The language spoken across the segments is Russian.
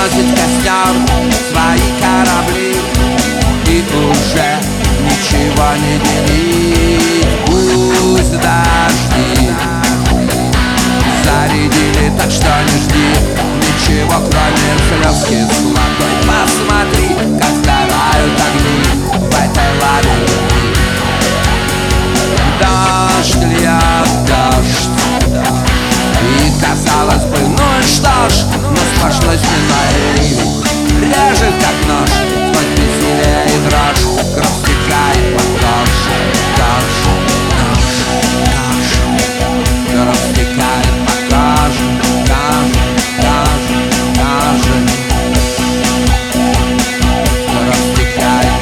Уносит костер свои корабли, и уже ничего не делить. Пусть дожди зарядили, так что не жди ничего, кроме слез кислотой. Посмотри, как сгорают огни в этой лаве любви. Дождь льет, дождь, и казалось бы, ну и что ж, но сплошной стеной ливень режет как нож, сквозь бессилие и дрожь. Кровь стекает по коже, кровь стекает по коже, кровь стекает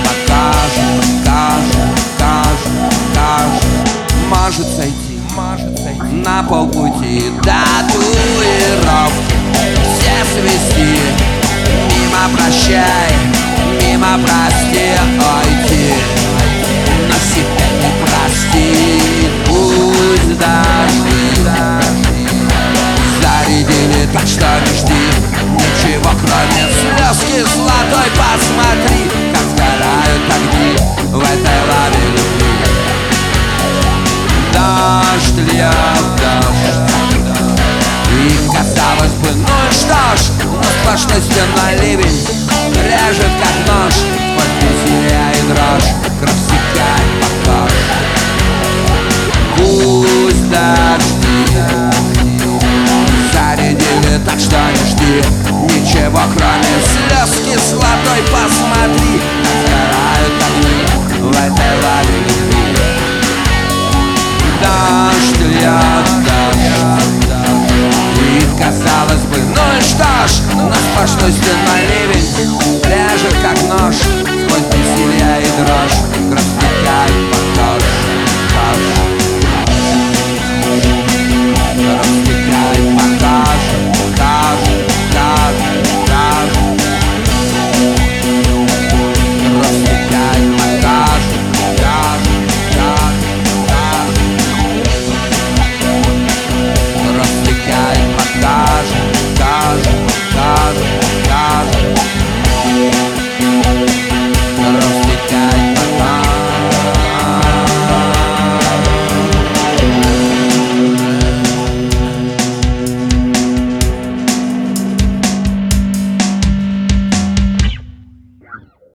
по коже. Может сойти на полпути до татуировки, все свести мимо прощай, мимо прости, уйти, но себя не прости. Пусть дожди зарядили, так что не жди ничего, кроме слез кислотой. Посмотри, как сгорают огни в этой лаве любви. Дождь льет, дождь, и казалось бы, ну и что ж, но сплошной стеной ливень режет как нож, под бессилие и дрожь. Кровь стекает по коже. Пусть дожди зарядили, так что не жди ничего, кроме слез кислотой. Посмотри, как сгорают огни в этой лаве любви. Дождь льет, дождь, и казалось бы, ну и что ж, но сплошной стеной ливень режет как нож,